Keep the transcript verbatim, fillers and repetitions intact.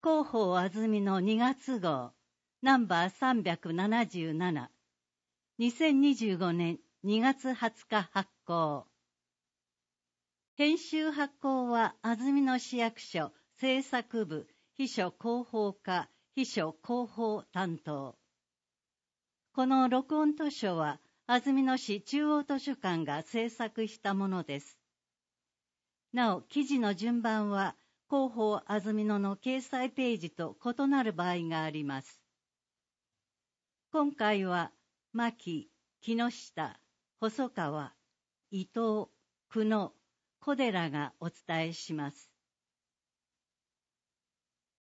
広報あずみのにがつ号、ナンバーさんびゃくななじゅうなな、にせんにじゅうごねんにがつはつか発行。編集発行は安曇野市役所制作部秘書広報課秘書広報担当。この録音図書は安曇野市中央図書館が制作したものです。なお、記事の順番は広報安曇野の掲載ページと異なる場合があります。今回は牧、木下、細川、伊藤、久野、小寺がお伝えします。